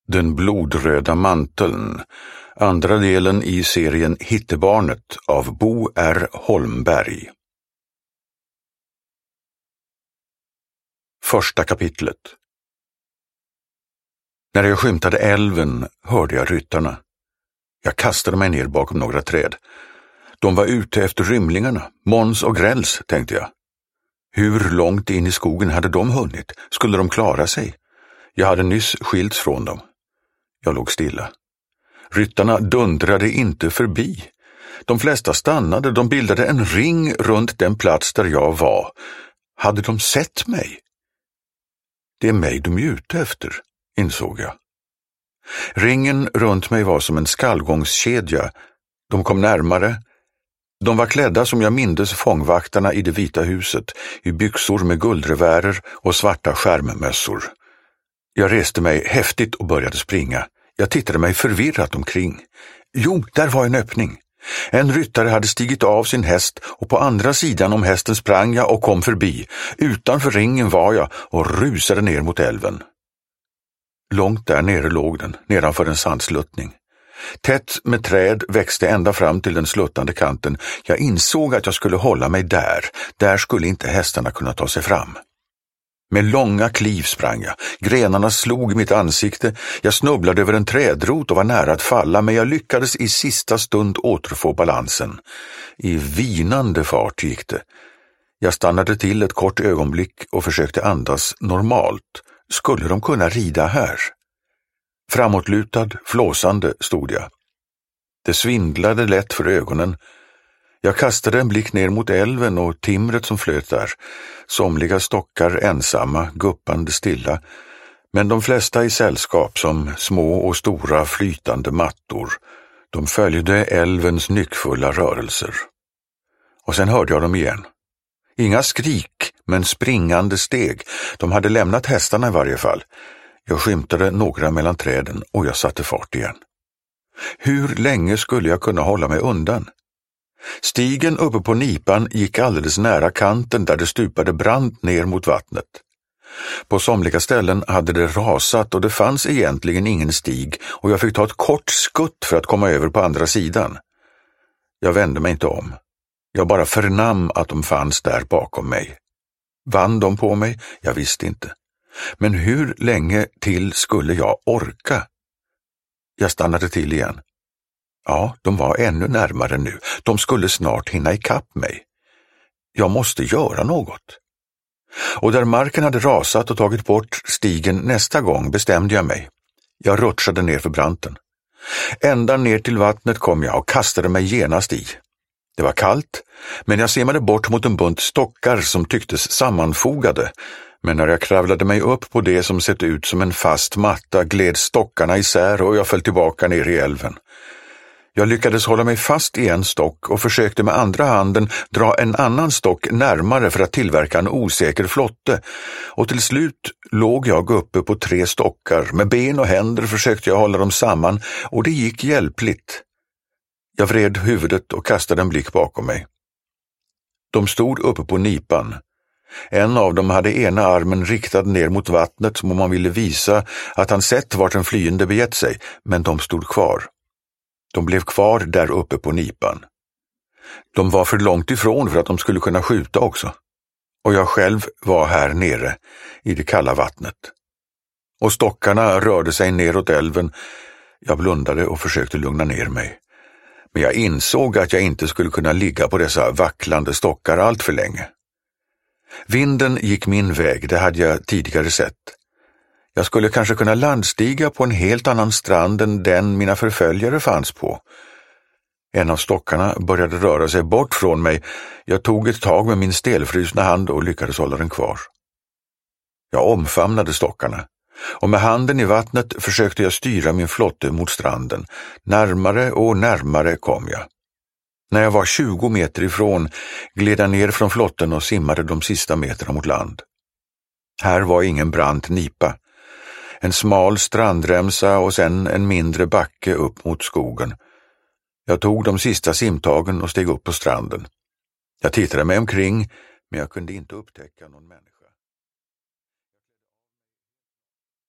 Den blodröda manteln, andra delen i serien Hittebarnet av Bo R. Holmberg. Första kapitlet. När jag skymtade älven hörde jag ryttarna. Jag kastade mig ner bakom några träd. De var ute efter rymlingarna, Måns och Grälls, tänkte jag. Hur långt in i skogen hade de hunnit? Skulle de klara sig? Jag hade nyss skilts från dem. Jag låg stilla. Ryttarna dundrade inte förbi. De flesta stannade, de bildade en ring runt den plats där jag var. Hade de sett mig? Det är mig de är ute efter, insåg jag. Ringen runt mig var som en skallgångskedja. De kom närmare. De var klädda som jag mindes fångvaktarna i det vita huset, i byxor med guldrevärer och svarta skärmmössor. Jag reste mig häftigt och började springa. Jag tittade mig förvirrat omkring. Jo, där var en öppning. En ryttare hade stigit av sin häst och på andra sidan om hästen sprang jag och kom förbi. Utanför ringen var jag och rusade ner mot älven. Långt där nere låg den, nedanför en sandsluttning. Tätt med träd växte ända fram till den sluttande kanten. Jag insåg att jag skulle hålla mig där. Där skulle inte hästarna kunna ta sig fram. Med långa kliv sprang jag. Grenarna slog i mitt ansikte. Jag snubblade över en trädrot och var nära att falla, men jag lyckades i sista stund återfå balansen. I vinande fart gick det. Jag stannade till ett kort ögonblick och försökte andas normalt. Skulle de kunna rida här? Framåtlutad, flåsande stod jag. Det svindlade lätt för ögonen. Jag kastade en blick ner mot älven och timret som flöt där. Somliga stockar ensamma, guppande stilla, men de flesta i sällskap som små och stora flytande mattor. De följde älvens nyckfulla rörelser. Och sen hörde jag dem igen. Inga skrik, men springande steg. De hade lämnat hästarna i varje fall. Jag skymtade några mellan träden och jag satte fart igen. Hur länge skulle jag kunna hålla mig undan? Stigen uppe på nipan gick alldeles nära kanten där det stupade brant ner mot vattnet. På somliga ställen hade det rasat och det fanns egentligen ingen stig och jag fick ta ett kort skutt för att komma över på andra sidan. Jag vände mig inte om. Jag bara förnam att de fanns där bakom mig. Vann de på mig? Jag visste inte. Men hur länge till skulle jag orka? Jag stannade till igen. Ja, de var ännu närmare nu. De skulle snart hinna ikapp mig. Jag måste göra något. Och där marken hade rasat och tagit bort stigen nästa gång bestämde jag mig. Jag rutschade ner för branten. Ända ner till vattnet kom jag och kastade mig genast i. Det var kallt, men jag simmade bort mot en bunt stockar som tycktes sammanfogade. Men när jag kravlade mig upp på det som sett ut som en fast matta gled stockarna isär och jag föll tillbaka ner i älven. Jag lyckades hålla mig fast i en stock och försökte med andra handen dra en annan stock närmare för att tillverka en osäker flotte. Och till slut låg jag uppe på 3 stockar. Med ben och händer försökte jag hålla dem samman och det gick hjälpligt. Jag vred huvudet och kastade en blick bakom mig. De stod uppe på nipan. En av dem hade ena armen riktad ner mot vattnet som om man ville visa att han sett vart en flyende begett sig, men de stod kvar. De blev kvar där uppe på nipan. De var för långt ifrån för att de skulle kunna skjuta också. Och jag själv var här nere i det kalla vattnet. Och stockarna rörde sig neråt älven. Jag blundade och försökte lugna ner mig. Men jag insåg att jag inte skulle kunna ligga på dessa vacklande stockar allt för länge. Vinden gick min väg, det hade jag tidigare sett. Jag skulle kanske kunna landstiga på en helt annan strand än den mina förföljare fanns på. En av stockarna började röra sig bort från mig. Jag tog ett tag med min stelfrusna hand och lyckades hålla den kvar. Jag omfamnade stockarna och med handen i vattnet försökte jag styra min flotte mot stranden. Närmare och närmare kom jag. När jag var 20 meter ifrån gled jag ner från flotten och simmade de sista meterna mot land. Här var ingen brant nipa. En smal strandremsa och sen en mindre backe upp mot skogen. Jag tog de sista simtagen och steg upp på stranden. Jag tittade mig omkring, men jag kunde inte upptäcka någon människa.